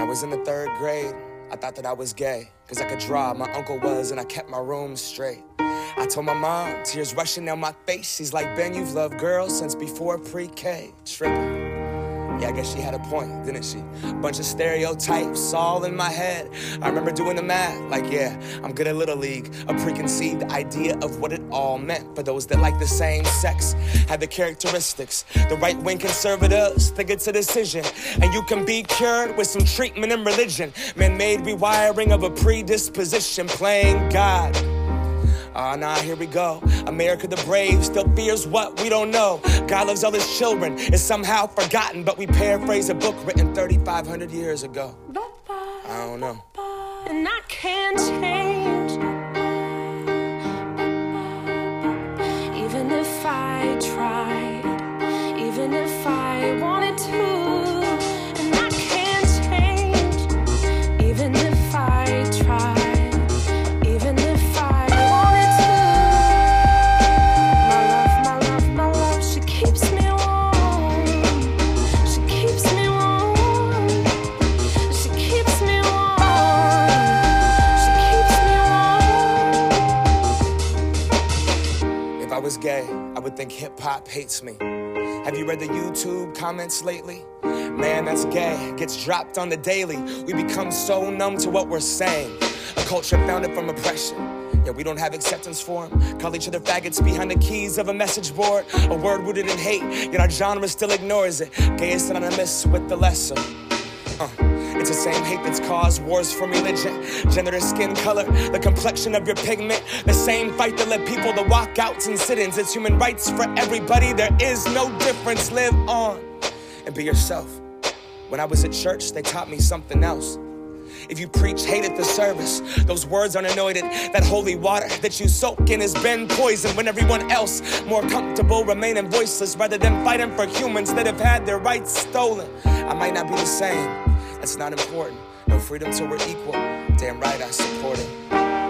was in the 3rd grade, I thought that I was gay, cause I could draw, my uncle was, and I kept my room straight. I told my mom, tears rushing down my face. She's like, Ben, you've loved girls since before pre-K. Tripping. Yeah, I guess she had a point, didn't she? Bunch of stereotypes all in my head. I remember doing the math, like, yeah, I'm good at Little League. A preconceived idea of what it all meant for those that like the same sex. Had the characteristics, the right-wing conservatives think it's a decision. And you can be cured with some treatment and religion. Man-made rewiring of a predisposition, playing God. Nah, here we go. America the brave still fears what we don't know. God loves all his children, is somehow forgotten, but we paraphrase a book written 3,500 years ago. I don't know. And I can't change, even if I tried, even if I wanted to. And I can't change, even if I tried. I was gay, I would think hip-hop hates me. Have you read the YouTube comments lately? Man, that's gay, gets dropped on the daily. We become so numb to what we're saying. A culture founded from oppression. Yeah, we don't have acceptance for them. Call each other faggots behind the keys of a message board. A word rooted in hate, yet our genre still ignores it. Gay is synonymous with the lesser. It's the same hate that's caused wars from religion, gender to skin color, the complexion of your pigment. The same fight that led people to walkouts and sit-ins. It's human rights for everybody. There is no difference. Live on and be yourself. When I was at church, they taught me something else. If you preach hate at the service, those words aren't anointed. That holy water that you soak in has been poisoned. When everyone else, more comfortable, remaining voiceless, rather than fighting for humans that have had their rights stolen. I might not be the same. That's not important. No freedom till we're equal. Damn right I support it.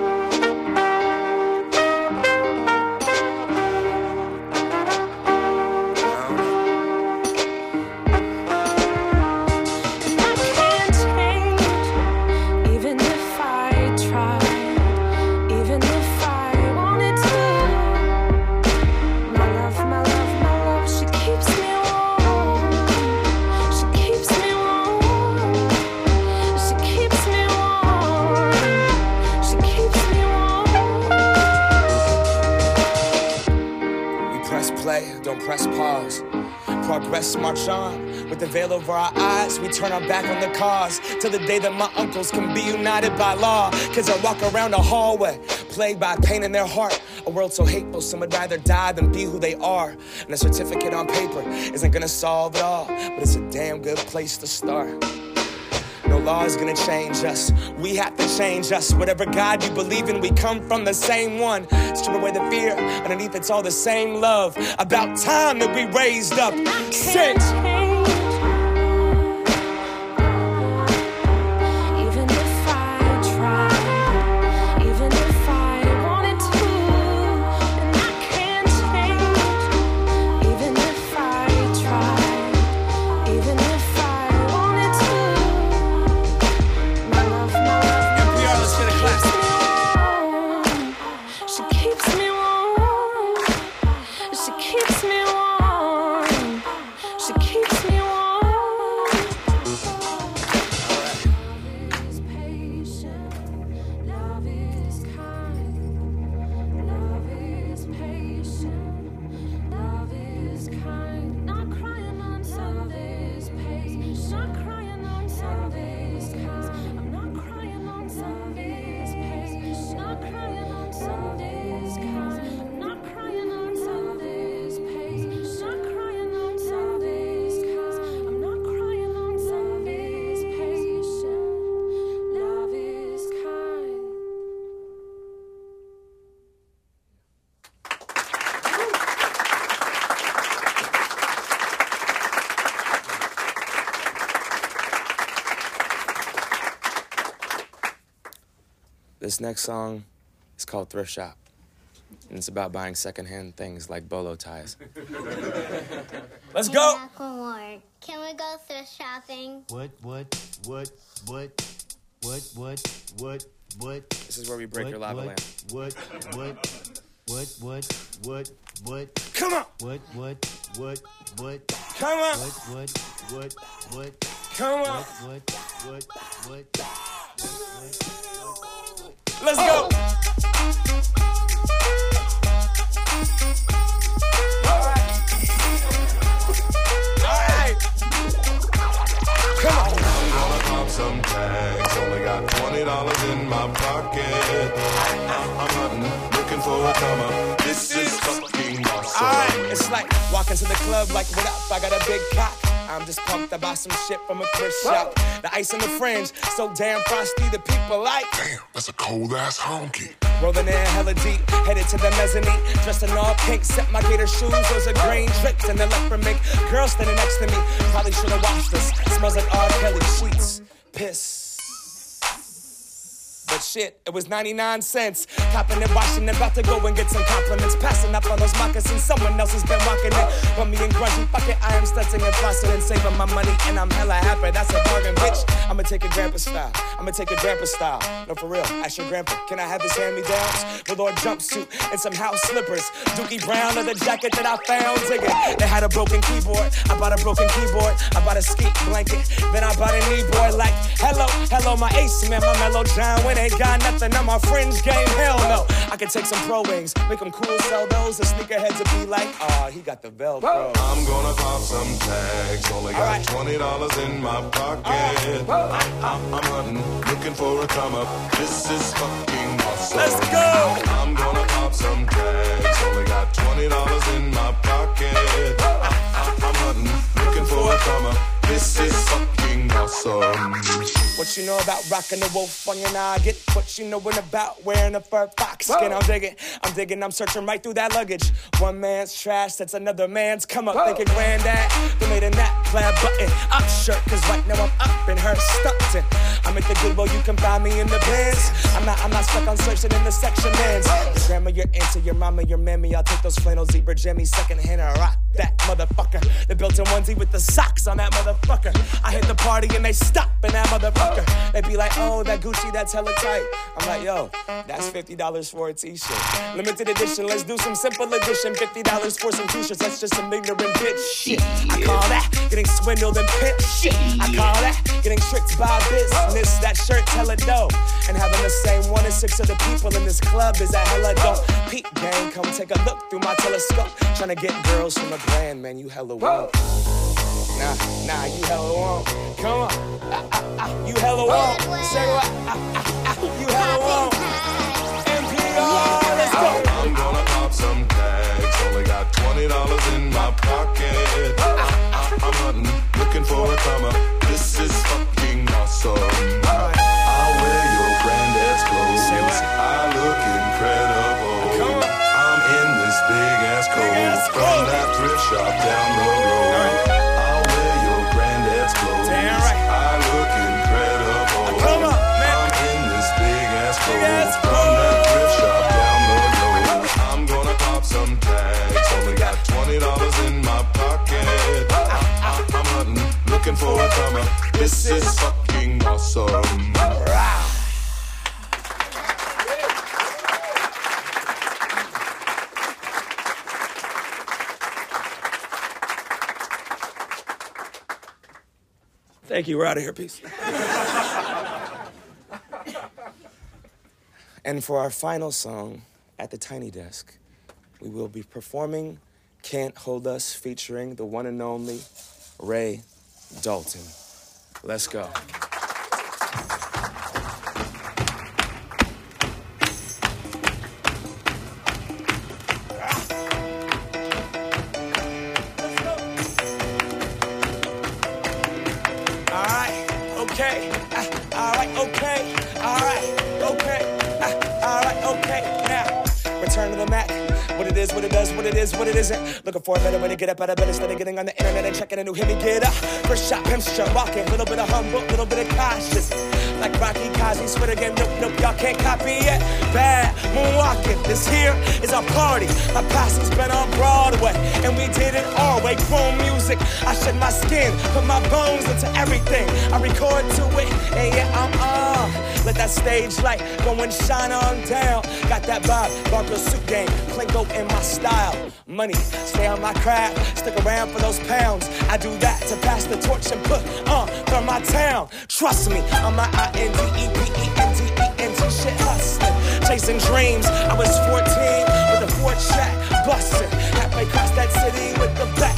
Don't press pause. Progress, march on. With the veil over our eyes, we turn our back on the cause. Till the day that my uncles can be united by law. Kids I walk around a hallway, plagued by pain in their heart. A world so hateful, some would rather die than be who they are. And a certificate on paper isn't gonna solve it all, but it's a damn good place to start. No law is gonna change us. We have to change us. Whatever God you believe in, we come from the same one. Strip away the fear, underneath it's all the same love. About time that we raised up. Sing. This next song is called Thrift Shop, and it's about buying secondhand things like bolo ties. Let's go! Can we go thrift shopping? What? This is where we break your lava lamp. What? Come on! What? Come on! What? Come on! What? Let's go! Some tags, only got $20 in my pocket. I'm hunting, looking for a come up. This is fucking awesome. Alright, it's like walking to the club like, what up, I got a big cock. I'm just pumped, I bought some shit from a thrift shop. The ice on the fringe, so damn frosty, the people like. Damn, that's a cold ass honky. Rolling in hella deep, headed to the mezzanine. Dressed in all pink, set my gator shoes. Those are green drapes and the leopard mink. Girl standing next to me, probably should've washed this. Smells like R. Kelly sheets, piss. But shit, it was 99 cents. Copping and washing, about to go and get some compliments. Passing up on those moccasins, someone else has been walking it. But me and grungy, fuck it, I am stunting and flossing and saving my money. And I'm hella happy, that's a bargain, bitch. I'ma take it grandpa style, No, for real, ask your grandpa, can I have his hand-me-downs? Velour jumpsuit and some house slippers. Dookie Brown or the jacket that I found, dig it. They had a broken keyboard, I bought a broken keyboard. I bought a skeet blanket, then I bought a knee-board. Like, hello, my ace man, my mellow John. When ain't got nothing on my fringe game, hell no. I could take some pro wings, make them cool, sell those. The sneakerheads would be like, he got the Velcro. I'm gonna pop some tags, only got $20 in my pocket. I'm hunting, looking for a come up. This is fucking awesome. Let's go! I'm gonna pop some tags, only got $20 in my pocket. I'm hunting, looking for a come up. This is fucking awesome. What you know about rocking the wolf on your noggin? What you knowin' about wearing a fur fox skin? I'm digging, I'm searching right through that luggage. One man's trash, that's another man's come up. Thinking granddad, they made a nap, plaid button up shirt. Cause right now I'm up in her stuntin'. I'm at the Goodwill, you can find me in the bins. I'm not stuck on searching in the section ends. Your grandma, your auntie, your mama, your mammy. I'll take those flannel zebra jammies secondhand and rock that motherfucker. The built-in onesie with the socks on that motherfucker. I hit the party and they stop in that motherfucker. They be like, oh, that Gucci, that's hella tight. I'm like, yo, that's $50 for a t-shirt. Limited edition, let's do some simple edition. $50 for some t-shirts, that's just some ignorant bitch shit. I call that getting swindled and pimped shit. I call that getting tricked by business. That shirt's hella dope. And having the same 1 in 6 of the people in this club is a hella dope. Peep gang, come take a look through my telescope. Tryna get girls from a grand, man, you hella won't. Nah, you hella won't. Come on, you hella won't. Say what? You hella won't. NPR, let's go. I'm gonna pop some tags, only got $20 in my pocket. I'm hunting, looking for a come up. This is fucking awesome. I'll wear your granddad's clothes. Say what? I look incredible. I'm in this big ass coat from that thrift shop down the road. I'll wear your granddad's clothes. Damn right. I look incredible. Come on, man. I'm in this big ass coat from that thrift shop down the road. I'm gonna pop some tags, only got $20 in my pocket. I'm hunting, looking for a come up. This is fucking awesome. Thank you, we're out of here, peace. And for our final song at the Tiny Desk, we will be performing Can't Hold Us featuring the one and only Ray Dalton. Let's go. Return to the Mac. What it is, what it does, what it is, what it isn't. Looking for a better way to get up out of bed instead of getting on the internet and checking a new hit me get up. First shot, pimp shot, walking, little bit of humble, little bit of cautious. Like Rocky Kazi, swear again, nope, nope, y'all can't copy it. Bad, moonwalking, this here is our party. My passing's been on Broadway, and we did it our way. Chrome music, I shed my skin, put my bones into everything. I record to it, and yeah, I'm on. Let that stage light go and shine on down. Got that Bob Barker suit game, Klingo in my style. Money, stay on my craft, stick around for those pounds. I do that to pass the torch and put on for my town. Trust me, on my INDEPENDENT shit hustling, chasing dreams. I was 14 with a 4-track busting, halfway across that city with the back,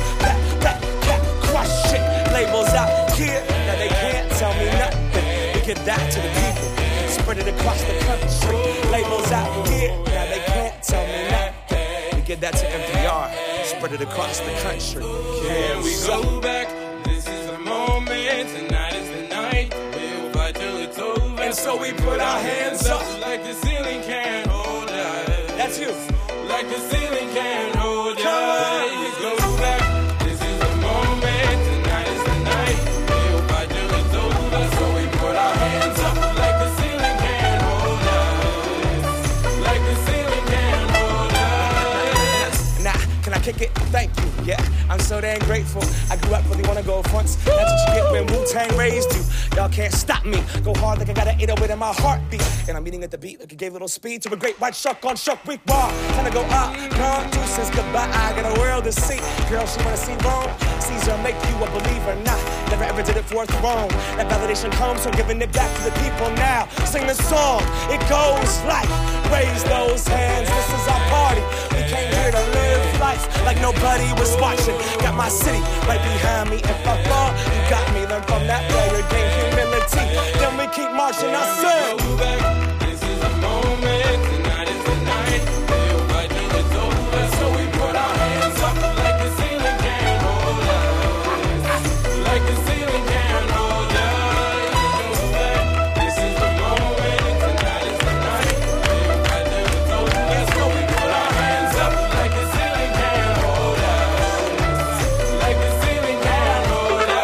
crush it. Labels out here, now they can't tell me nothing. We give that to the people, spread it across the country. Labels out here, now they can't tell me nothing. We give that to NPR, spread it across the country. Can we go back? This is the moment, tonight is the night. We'll fight till it's over. And so we put our hands up like the ceiling can't hold us. That's you. Like the ceiling can't hold us. Let's go back. This is the moment, tonight is the night. We'll fight till it's over. So we put our hands up like the ceiling can't hold us. Like the ceiling can't hold us. Nah, can I kick it? Thank you, yeah. I'm so damn grateful. I grew up really wanna go fronts. That's what you get when Wu-Tang raised you. Y'all can't stop me. Go hard like I got an 808 in my heartbeat. And I'm eating at the beat like it gave little speed to a great white shark on Shark Week. Wow, time to go up. Gone, deuces, goodbye. I got a world to see. Girl, she wanna see Rome. Caesar make you a believer. Nah, never ever did it for a throne. That validation comes from giving it back to the people now. Sing the song. It goes like, raise those hands. This is our party. We came here to live life like nobody was watching. Got my city right behind me. If I fall, you got me. Learn from that player, gain humility. Then we keep marching. I said, go back. This is the moment. Tonight is the night. We'll fight till it's over. So we put our hands up like the ceiling can't hold us. Like the ceiling can't hold us. Go back. This is the moment. Tonight is the night. We'll fight till it's over. So we put our hands up like the ceiling can't hold us. Like the ceiling can't hold us.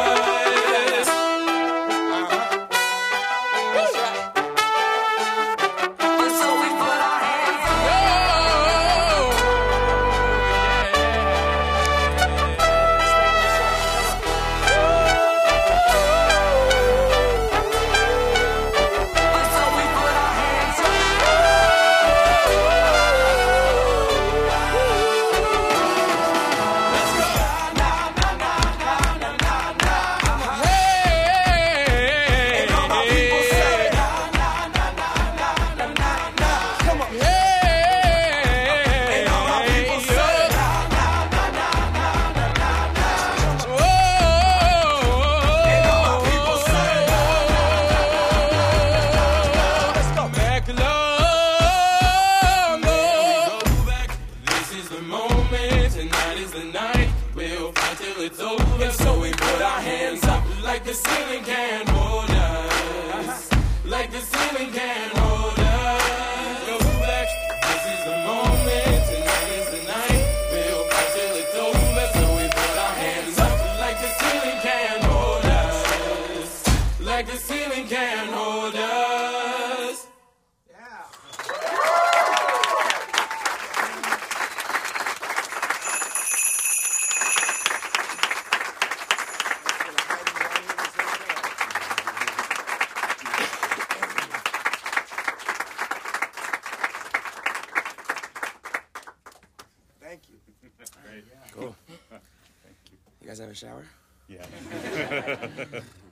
Like the ceiling can't hold us. Like the ceiling can't hold us. Go back. This is the moment. Tonight is the night. We'll fight till it's over. So we put our hands up. Like the ceiling can't hold us. Like the ceiling can't hold us. thank you. Cool. Thank you. You guys have a shower? Yeah.